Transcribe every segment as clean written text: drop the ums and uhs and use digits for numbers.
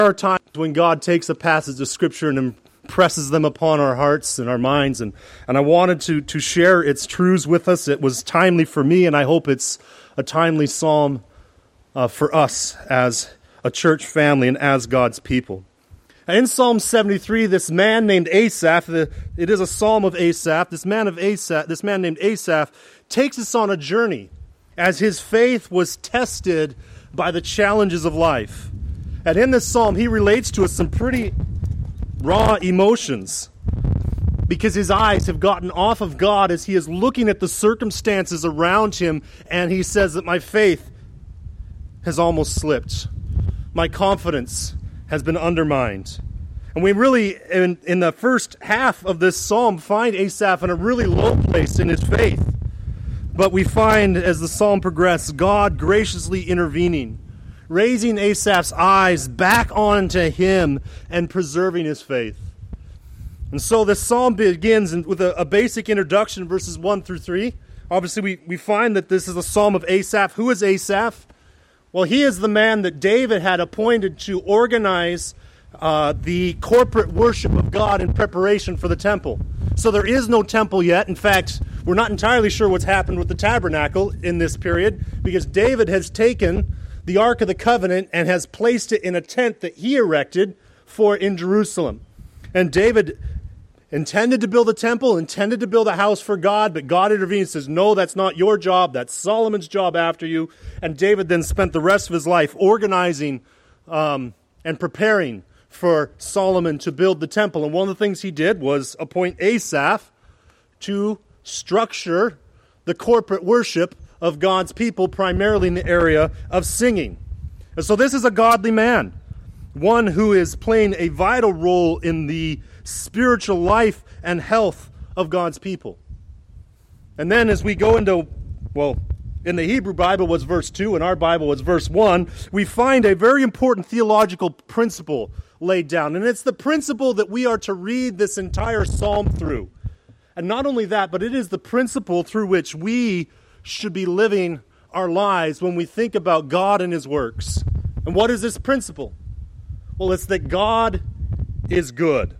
There are times when God takes a passage of Scripture and impresses them upon our hearts and our minds, and I wanted to share its truths with us. It was timely for me, and I hope it's a timely psalm for us as a church family and as God's people. In Psalm 73, this man named Asaph, it is a psalm of Asaph, this man named Asaph takes us on a journey as his faith was tested by the challenges of life. And in this psalm, he relates to us some pretty raw emotions because his eyes have gotten off of God as he is looking at the circumstances around him, and he says that my faith has almost slipped. My confidence has been undermined. And we really, in the first half of this psalm, find Asaph in a really low place in his faith. But we find, as the psalm progresses, God graciously intervening, raising Asaph's eyes back onto him and preserving his faith. And so this psalm begins with a basic introduction, verses 1 through 3. Obviously, we find that this is a psalm of Asaph. Who is Asaph? Well, he is the man that David had appointed to organize the corporate worship of God in preparation for the temple. So there is no temple yet. In fact, we're not entirely sure what's happened with the tabernacle in this period, because David has taken the Ark of the Covenant and has placed it in a tent that he erected in Jerusalem. And David intended to build a temple, intended to build a house for God, but God intervened and says, no, that's not your job, that's Solomon's job after you. And David then spent the rest of his life organizing and preparing for Solomon to build the temple. And one of the things he did was appoint Asaph to structure the corporate worship of God's people, primarily in the area of singing. And so this is a godly man, one who is playing a vital role in the spiritual life and health of God's people. And then as we go into, in the Hebrew Bible was verse 2, in our Bible was verse 1, we find a very important theological principle laid down. And it's the principle that we are to read this entire psalm through. And not only that, but it is the principle through which we should be living our lives when we think about God and His works. And what is this principle? Well, it's that God is good.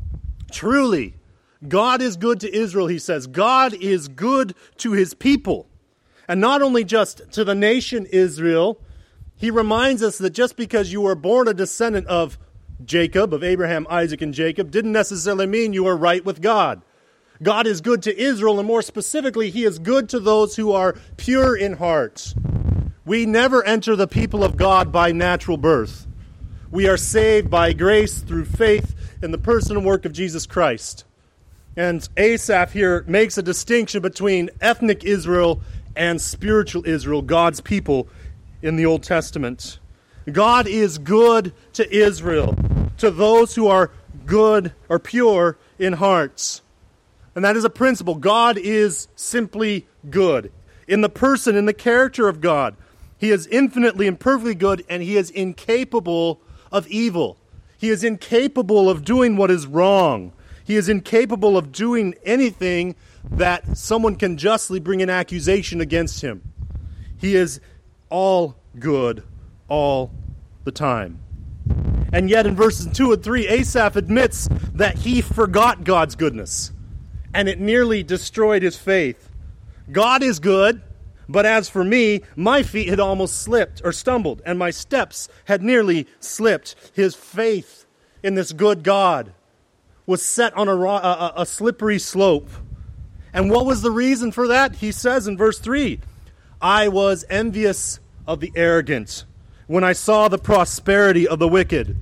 Truly, God is good to Israel, he says. God is good to His people. And not only just to the nation Israel, he reminds us that just because you were born a descendant of Jacob, of Abraham, Isaac, and Jacob, didn't necessarily mean you are right with God. God is good to Israel, and more specifically, He is good to those who are pure in heart. We never enter the people of God by natural birth. We are saved by grace through faith in the person and work of Jesus Christ. And Asaph here makes a distinction between ethnic Israel and spiritual Israel, God's people in the Old Testament. God is good to Israel, to those who are good or pure in hearts. And that is a principle. God is simply good. In the person, in the character of God, He is infinitely and perfectly good, and He is incapable of evil. He is incapable of doing what is wrong. He is incapable of doing anything that someone can justly bring an accusation against Him. He is all good all the time. And yet in verses 2 and 3, Asaph admits that he forgot God's goodness, and it nearly destroyed his faith. God is good, but as for me, my feet had almost slipped or stumbled, and my steps had nearly slipped. His faith in this good God was set on a slippery slope. And what was the reason for that? He says in verse 3, I was envious of the arrogant when I saw the prosperity of the wicked.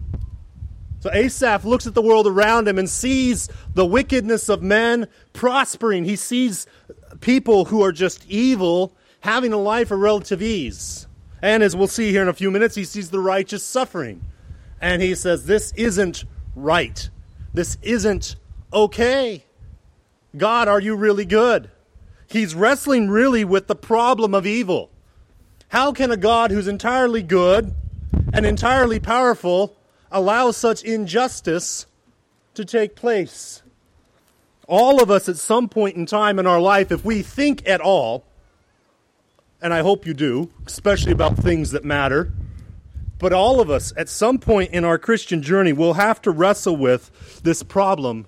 So Asaph looks at the world around him and sees the wickedness of men prospering. He sees people who are just evil having a life of relative ease. And as we'll see here in a few minutes, he sees the righteous suffering. And he says, this isn't right. This isn't okay. God, are you really good? He's wrestling really with the problem of evil. How can a God who's entirely good and entirely powerful allow such injustice to take place? All of us at some point in time in our life, if we think at all, and I hope you do, especially about things that matter, But all of us, at some point in our Christian journey, will have to wrestle with this problem.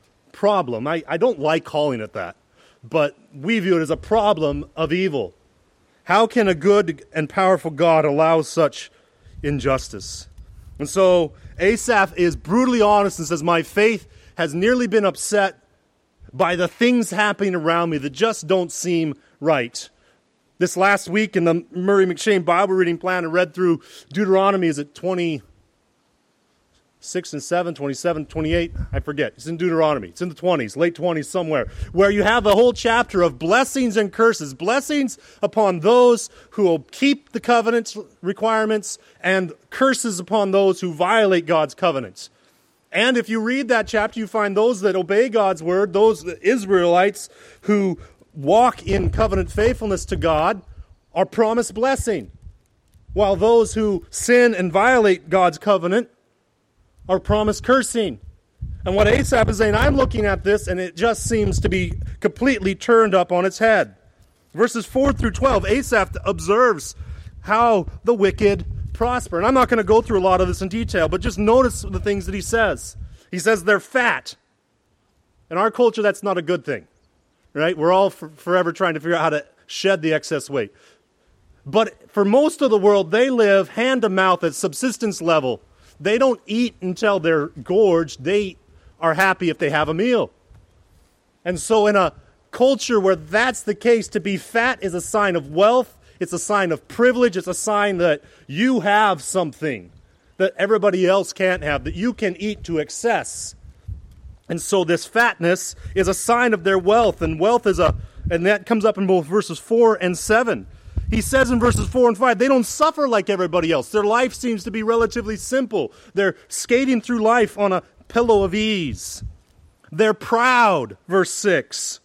I don't like calling it that, but we view it as a problem of evil. How can a good and powerful God allow such injustice? And so Asaph is brutally honest and says, my faith has nearly been upset by the things happening around me that just don't seem right. This last week in the Murray McShane Bible reading plan, I read through Deuteronomy. Is it 26 and 7, 27, 28? I forget. It's in Deuteronomy. It's in the 20s, late 20s somewhere, where you have a whole chapter of blessings and curses. Blessings upon those who will keep the covenant requirements, and curses upon those who violate God's covenants. And if you read that chapter, you find those that obey God's word, those Israelites who walk in covenant faithfulness to God, are promised blessing, while those who sin and violate God's covenant are promised cursing. And what Asaph is saying, I'm looking at this, and it just seems to be completely turned up on its head. Verses 4 through 12, Asaph observes how the wicked prosper. And I'm not going to go through a lot of this in detail, but just notice the things that he says. He says they're fat. In our culture, that's not a good thing, right? We're all forever trying to figure out how to shed the excess weight. But for most of the world, they live hand to mouth at subsistence level. They don't eat until they're gorged. They are happy if they have a meal. And so in a culture where that's the case, to be fat is a sign of wealth. It's a sign of privilege. It's a sign that you have something that everybody else can't have, that you can eat to excess. And so this fatness is a sign of their wealth. And wealth is and that comes up in both verses 4 and 7. He says in verses 4 and 5, they don't suffer like everybody else. Their life seems to be relatively simple. They're skating through life on a pillow of ease. They're proud, verse 6.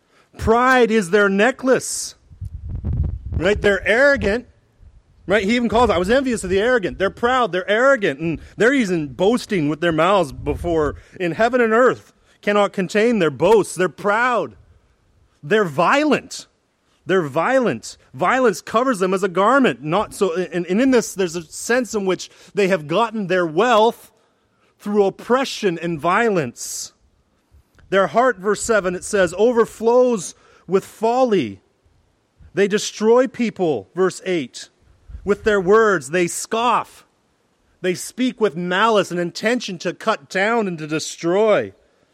Pride is their necklace. Right? They're arrogant. Right? He even calls it, I was envious of the arrogant. They're proud, they're arrogant, and they're even boasting with their mouths before in heaven and earth cannot contain their boasts. They're proud. They're violent. They're violent. Violence covers them as a garment. Not so, and in this, there's a sense in which they have gotten their wealth through oppression and violence. Their heart, verse 7, it says, overflows with folly. They destroy people, verse 8. With their words, they scoff. They speak with malice and intention to cut down and to destroy.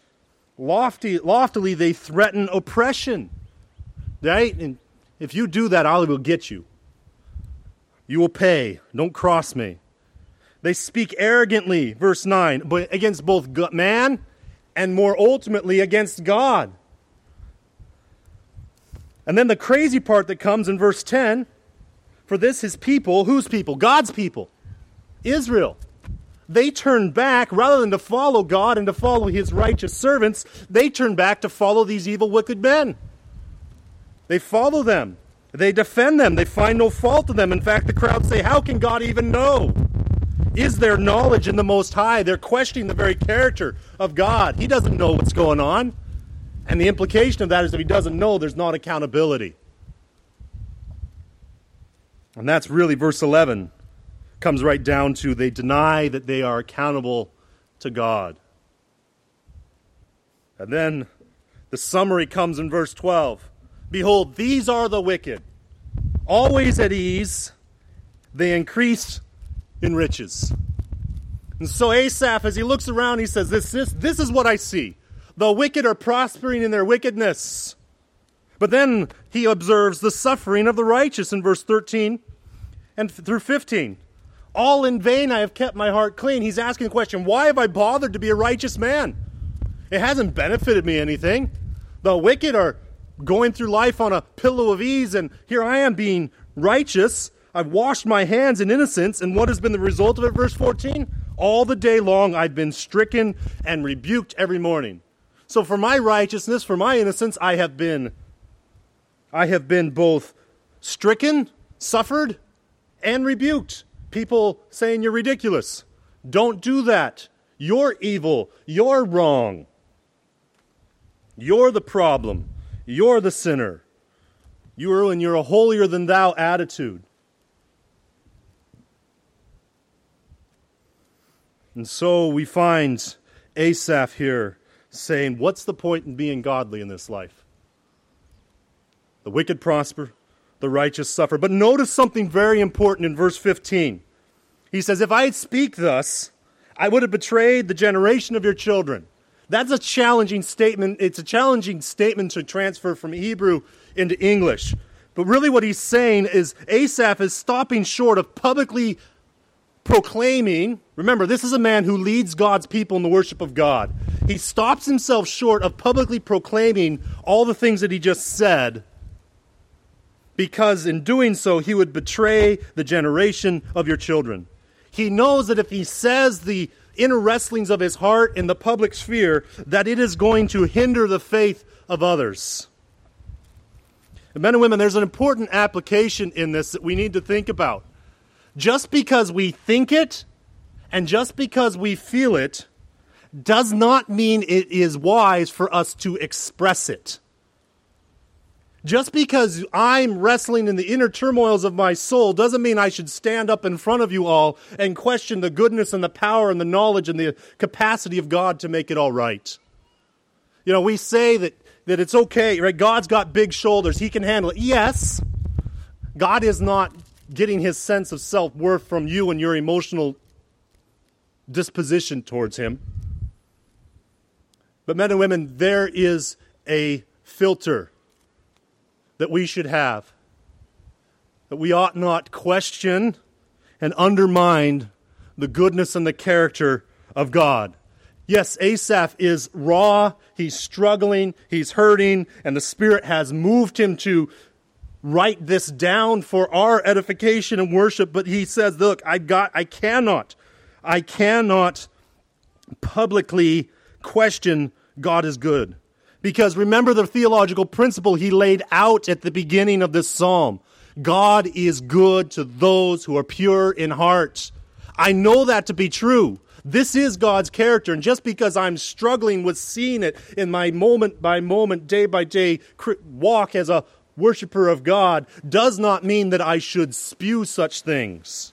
Loftily, they threaten oppression. Right? And if you do that, I will get you. You will pay. Don't cross me. They speak arrogantly, verse 9, but against both man and more ultimately against God. And then the crazy part that comes in verse 10, for this his people, whose people? God's people, Israel. They turn back, rather than to follow God and to follow his righteous servants, they turn back to follow these evil, wicked men. They follow them. They defend them. They find no fault in them. In fact, the crowd say, how can God even know? Is there knowledge in the Most High? They're questioning the very character of God. He doesn't know what's going on. And the implication of that is if he doesn't know, there's not accountability. And that's really verse 11. Comes right down to they deny that they are accountable to God. And then the summary comes in verse 12. Behold, these are the wicked, always at ease. They increase in riches. And so Asaph, as he looks around, he says, this is what I see. The wicked are prospering in their wickedness. But then he observes the suffering of the righteous in verse 13 and through 15. All in vain I have kept my heart clean. He's asking the question, why have I bothered to be a righteous man? It hasn't benefited me anything. The wicked are going through life on a pillow of ease, and here I am being righteous. I've washed my hands in innocence, and what has been the result of it? Verse 14, all the day long I've been stricken and rebuked every morning. So for my righteousness, for my innocence, I have been both stricken, suffered, and rebuked. People saying you're ridiculous. Don't do that. You're evil. You're wrong. You're the problem. You're the sinner. You're a holier than thou attitude. And so we find Asaph here saying, what's the point in being godly in this life? The wicked prosper, the righteous suffer. But notice something very important in verse 15. He says, if I speak thus, I would have betrayed the generation of your children. That's a challenging statement. It's a challenging statement to transfer from Hebrew into English. But really what he's saying is Asaph is stopping short of publicly proclaiming. Remember, this is a man who leads God's people in the worship of God. He stops himself short of publicly proclaiming all the things that he just said, because in doing so, he would betray the generation of your children. He knows that if he says the inner wrestlings of his heart in the public sphere, that it is going to hinder the faith of others. And men and women, there's an important application in this that we need to think about. Just because we think it and just because we feel it does not mean it is wise for us to express it. Just because I'm wrestling in the inner turmoils of my soul doesn't mean I should stand up in front of you all and question the goodness and the power and the knowledge and the capacity of God to make it all right. You know, we say that it's okay, right? God's got big shoulders. He can handle it. Yes, God is not getting his sense of self-worth from you and your emotional disposition towards him. But men and women, there is a filter that we should have, that we ought not question and undermine the goodness and the character of God. Yes, Asaph is raw, he's struggling, he's hurting, and the Spirit has moved him to write this down for our edification and worship, but he says, look, I cannot publicly question God is good. Because remember the theological principle he laid out at the beginning of this psalm. God is good to those who are pure in heart. I know that to be true. This is God's character, and just because I'm struggling with seeing it in my moment by moment, day by day walk as a worshiper of God does not mean that I should spew such things.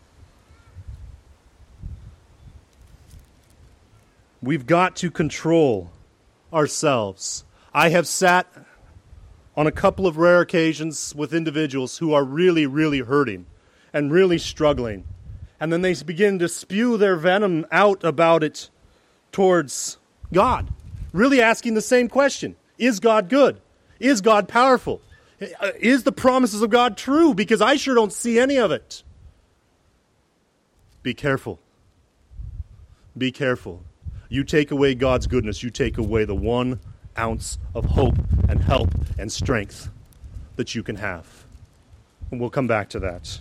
We've got to control ourselves. I have sat on a couple of rare occasions with individuals who are really, really hurting and really struggling. And then they begin to spew their venom out about it towards God. Really asking the same question. Is God good? Is God powerful? Is the promises of God true? Because I sure don't see any of it. Be careful. Be careful. You take away God's goodness, you take away the 1 ounce of hope and help and strength that you can have. And we'll come back to that.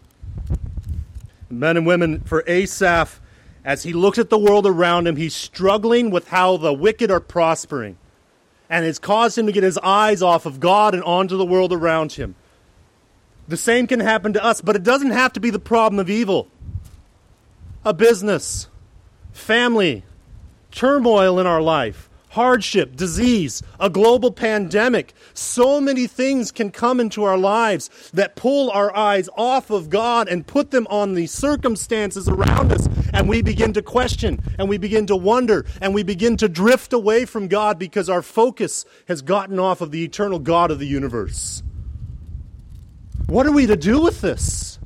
Men and women, for Asaph, as he looked at the world around him, he's struggling with how the wicked are prospering. And it's caused him to get his eyes off of God and onto the world around him. The same can happen to us, but it doesn't have to be the problem of evil. A business, family, turmoil in our life, hardship, disease, a global pandemic. So many things can come into our lives that pull our eyes off of God and put them on the circumstances around us. And we begin to question, and we begin to wonder, and we begin to drift away from God because our focus has gotten off of the eternal God of the universe. What are we to do with this?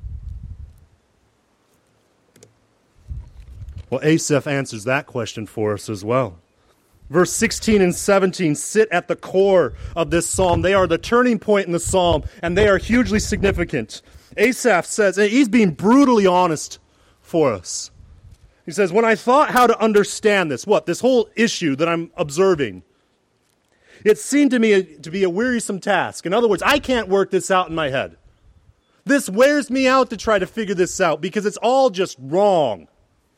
Well, Asaph answers that question for us as well. Verse 16 and 17 sit at the core of this psalm. They are the turning point in the psalm, and they are hugely significant. Asaph says, and he's being brutally honest for us. He says, when I thought how to understand this whole issue that I'm observing, it seemed to me to be a wearisome task. In other words, I can't work this out in my head. This wears me out to try to figure this out because it's all just wrong.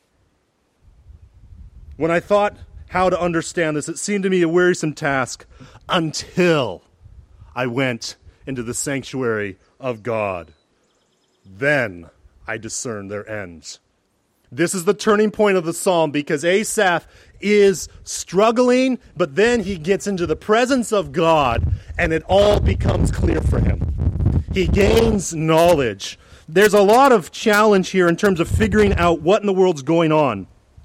When I thought how to understand this, it seemed to me a wearisome task until I went into the sanctuary of God. Then I discerned their ends. This is the turning point of the psalm because Asaph is struggling, but then he gets into the presence of God and it all becomes clear for him. He gains knowledge. There's a lot of challenge here in terms of figuring out what in the world's going on.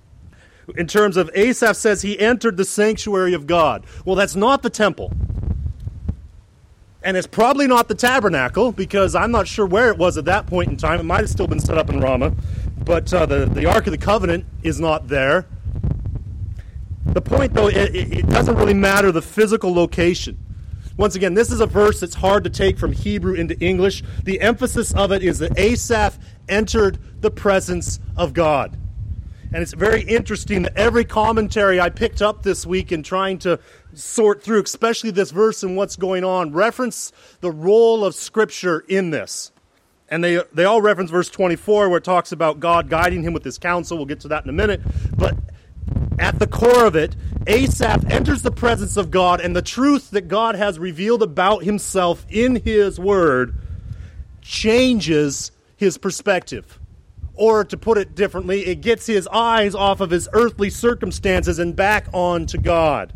in terms of Asaph says he entered the sanctuary of God. Well, that's not the temple. And it's probably not the tabernacle, because I'm not sure where it was at that point in time. It might have still been set up in Ramah. But the Ark of the Covenant is not there. The point, though, it doesn't really matter the physical location. Once again, this is a verse that's hard to take from Hebrew into English. The emphasis of it is that Asaph entered the presence of God. And it's very interesting that every commentary I picked up this week in trying to sort through, especially this verse and what's going on, reference the role of Scripture in this. And they all reference verse 24 where it talks about God guiding him with his counsel. We'll get to that in a minute. But at the core of it, Asaph enters the presence of God, and the truth that God has revealed about himself in his word changes his perspective. Or to put it differently, it gets his eyes off of his earthly circumstances and back on to God.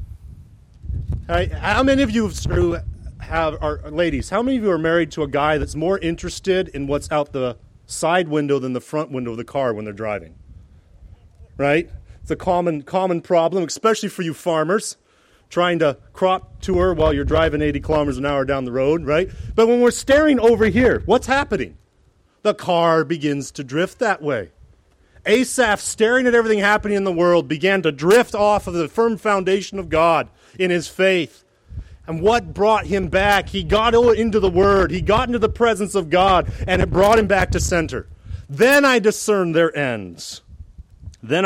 How many of you ladies, how many of you are married to a guy that's more interested in what's out the side window than the front window of the car when they're driving? Right? It's a common problem, especially for you farmers, trying to crop tour while you're driving 80 kilometers an hour down the road, right? But when we're staring over here, what's happening? The car begins to drift that way. Asaph, staring at everything happening in the world, began to drift off of the firm foundation of God in his faith. And what brought him back? He got into the Word. He got into the presence of God, and it brought him back to center. Then I discerned their ends. Men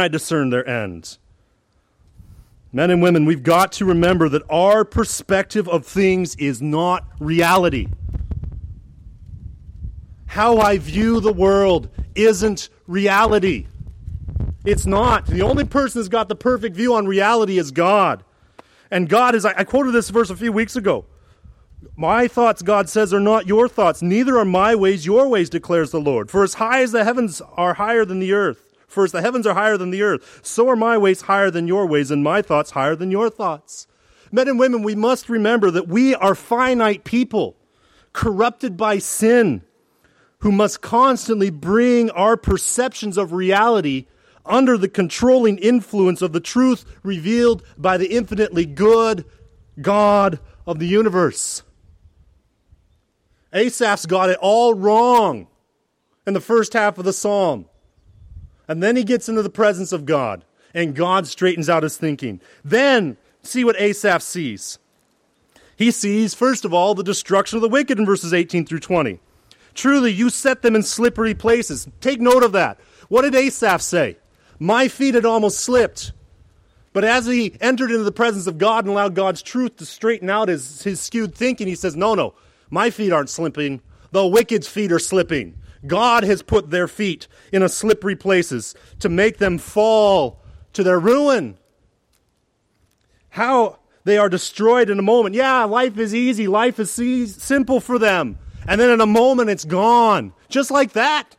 and women, we've got to remember that our perspective of things is not reality. How I view the world isn't reality. It's not. The only person who's got the perfect view on reality is God. And God is, I quoted this verse a few weeks ago. My thoughts, God says, are not your thoughts. Neither are my ways your ways, declares the Lord. For as high as the heavens are higher than the earth, for as the heavens are higher than the earth, so are my ways higher than your ways, and my thoughts higher than your thoughts. Men and women, we must remember that we are finite people, corrupted by sin, who must constantly bring our perceptions of reality under the controlling influence of the truth revealed by the infinitely good God of the universe. Asaph's got it all wrong in the first half of the psalm. And then he gets into the presence of God, and God straightens out his thinking. Then, see what Asaph sees. He sees, first of all, the destruction of the wicked in verses 18 through 20. Truly, you set them in slippery places. Take note of that. What did Asaph say? My feet had almost slipped. But as he entered into the presence of God and allowed God's truth to straighten out his skewed thinking, he says, no, my feet aren't slipping. The wicked's feet are slipping. God has put their feet in a slippery places to make them fall to their ruin. How they are destroyed in a moment. Yeah, life is easy. Life is simple for them. And then in a moment, it's gone. Just like that.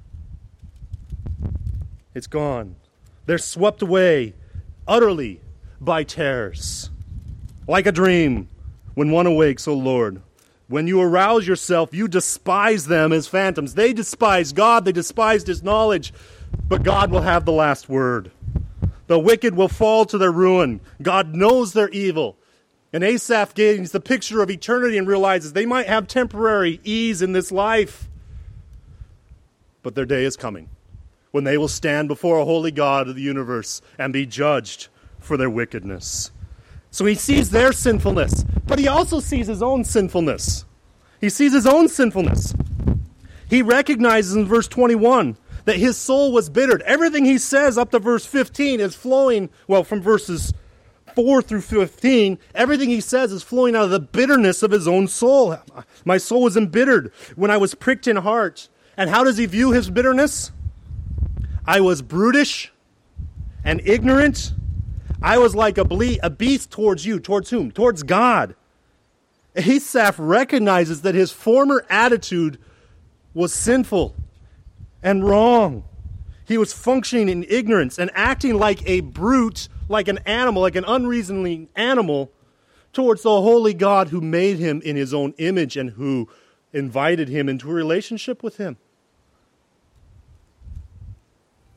It's gone. They're swept away utterly by terrors. Like a dream when one awakes, O Lord. When you arouse yourself, you despise them as phantoms. They despise God. They despised his knowledge. But God will have the last word. The wicked will fall to their ruin. God knows they're evil. And Asaph gains the picture of eternity and realizes they might have temporary ease in this life. But their day is coming when they will stand before a holy God of the universe and be judged for their wickedness. So he sees their sinfulness, but he also sees his own sinfulness. He sees his own sinfulness. He recognizes in verse 21 that his soul was bittered. Everything he says up to verse 15 is flowing, from verses 4 through 15, everything he says is flowing out of the bitterness of his own soul. My soul was embittered when I was pricked in heart. And how does he view his bitterness? I was brutish and ignorant. I was like a beast towards you. Towards whom? Towards God. Asaph recognizes that his former attitude was sinful and wrong. He was functioning in ignorance and acting like a brute, like an animal, like an unreasoning animal, towards the holy God who made him in his own image and who invited him into a relationship with him.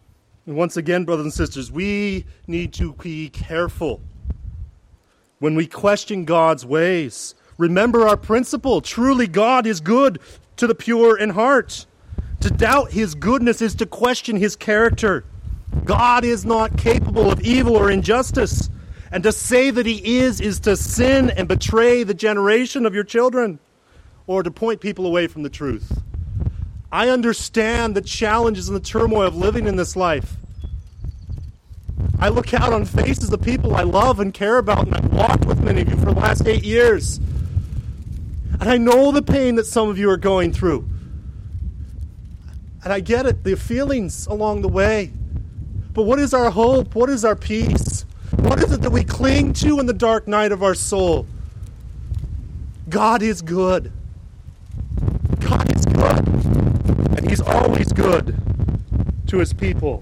And once again, brothers and sisters, we need to be careful when we question God's ways. Remember our principle. Truly, God is good to the pure in heart. To doubt his goodness is to question his character. God is not capable of evil or injustice. And to say that he is to sin and betray the generation of your children, or to point people away from the truth. I understand the challenges and the turmoil of living in this life. I look out on faces of people I love and care about, and I've walked with many of you for the last 8 years. And I know the pain that some of you are going through. And I get it, the feelings along the way. But what is our hope? What is our peace? What is it that we cling to in the dark night of our soul? God is good. God is good. And he's always good to his people.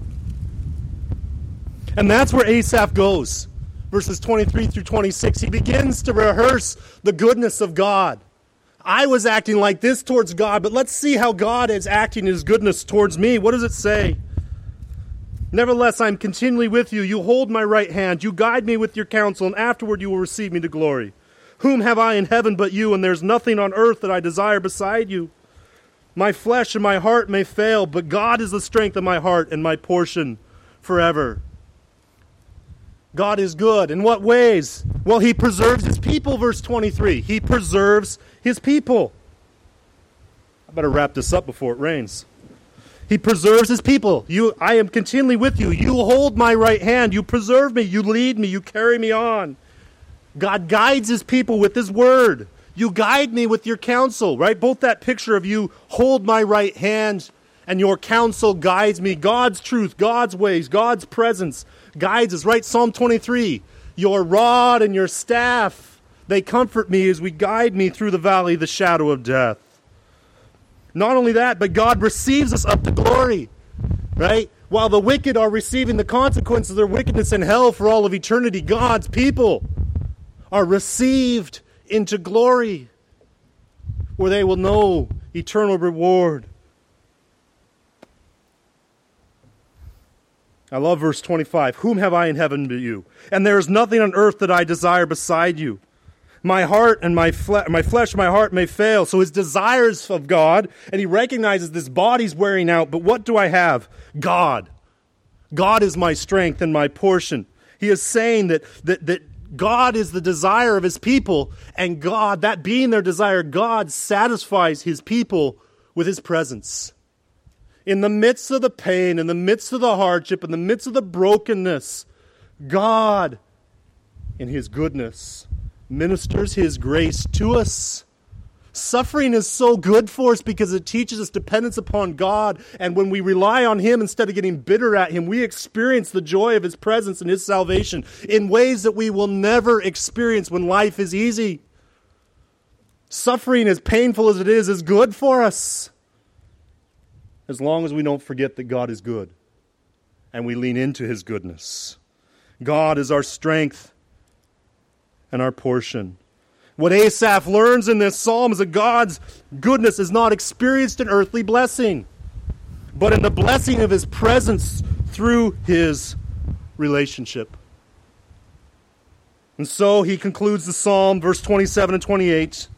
And that's where Asaph goes. Verses 23 through 26. He begins to rehearse the goodness of God. I was acting like this towards God, but let's see how God is acting in his goodness towards me. What does it say? Nevertheless, I am continually with you. You hold my right hand. You guide me with your counsel, and afterward you will receive me to glory. Whom have I in heaven but you, and there's nothing on earth that I desire beside you. My flesh and my heart may fail, but God is the strength of my heart and my portion forever. God is good. In what ways? Well, he preserves his people, verse 23. He preserves his people. I better wrap this up before it rains. He preserves his people. I am continually with you. You hold my right hand. You preserve me. You lead me. You carry me on. God guides his people with his word. You guide me with your counsel, right? Both that picture of you hold my right hand and your counsel guides me. God's truth, God's ways, God's presence guides us, right? Psalm 23, your rod and your staff, they comfort me as we guide me through the valley of the shadow of death. Not only that, but God receives us up to glory, right? While the wicked are receiving the consequences of their wickedness in hell for all of eternity, God's people are received into glory, where they will know eternal reward. I love verse 25. Whom have I in heaven but you? And there is nothing on earth that I desire beside you. My heart and my flesh and my heart may fail. So his desires of God, and he recognizes this body's wearing out, but what do I have? God. God is my strength and my portion. He is saying that God is the desire of his people, and God, that being their desire, God satisfies his people with his presence. In the midst of the pain, in the midst of the hardship, in the midst of the brokenness, God, in his goodness, ministers his grace to us. Suffering is so good for us because it teaches us dependence upon God. And when we rely on him instead of getting bitter at him, we experience the joy of his presence and his salvation in ways that we will never experience when life is easy. Suffering, as painful as it is good for us. As long as we don't forget that God is good and we lean into his goodness. God is our strength and our portion. What Asaph learns in this psalm is that God's goodness is not experienced in earthly blessing, but in the blessing of his presence through his relationship. And so he concludes the psalm, verse 27 and 28.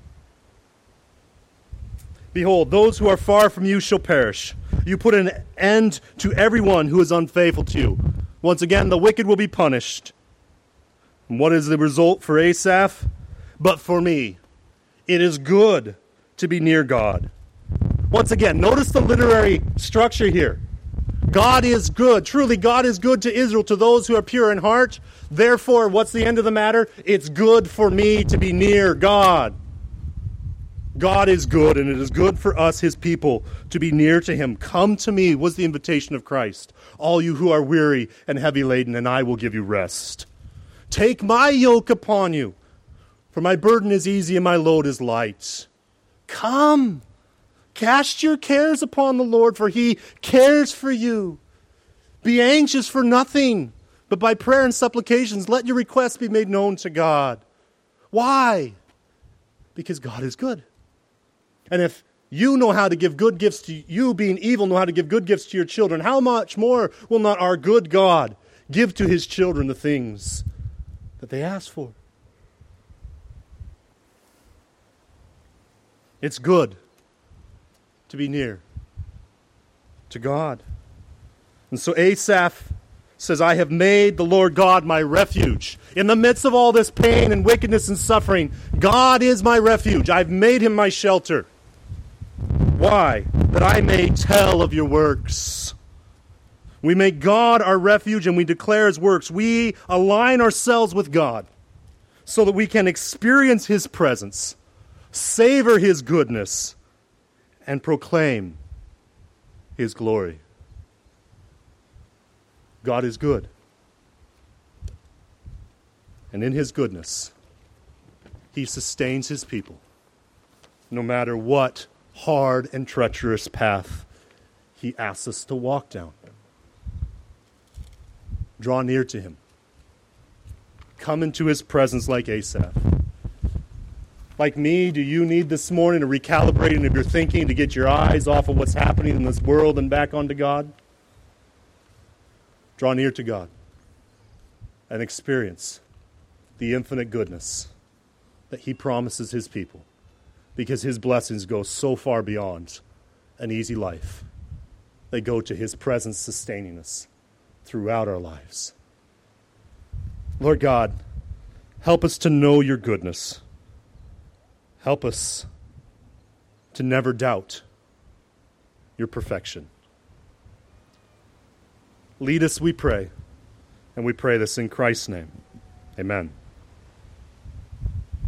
Behold, those who are far from you shall perish. You put an end to everyone who is unfaithful to you. Once again, the wicked will be punished. And what is the result for Asaph? But for me, it is good to be near God. Once again, notice the literary structure here. God is good. Truly, God is good to Israel, to those who are pure in heart. Therefore, what's the end of the matter? It's good for me to be near God. God is good, and it is good for us, his people, to be near to him. Come to me was the invitation of Christ. All you who are weary and heavy laden, and I will give you rest. Take my yoke upon you, for my burden is easy and my load is light. Come, cast your cares upon the Lord, for he cares for you. Be anxious for nothing, but by prayer and supplications, let your requests be made known to God. Why? Because God is good. And if You know how to give good gifts to you, being evil, know how to give good gifts to your children. How much more will not our good God give to his children the things that they ask for? It's good to be near to God. And so Asaph says, I have made the Lord God my refuge. In the midst of all this pain and wickedness and suffering, God is my refuge. I've made him my shelter. Why? That I may tell of your works. We make God our refuge and we declare his works. We align ourselves with God so that we can experience his presence, savor his goodness, and proclaim his glory. God is good. And in his goodness, he sustains his people, no matter what hard and treacherous path he asks us to walk down. Draw near to him. Come into his presence like Asaph. Like me, do you need this morning a recalibrating of your thinking to get your eyes off of what's happening in this world and back onto God? Draw near to God and experience the infinite goodness that he promises his people, because his blessings go so far beyond an easy life. They go to his presence sustaining us throughout our lives. Lord God, help us to know your goodness. Help us to never doubt your perfection. Lead us, we pray, and we pray this in Christ's name. Amen.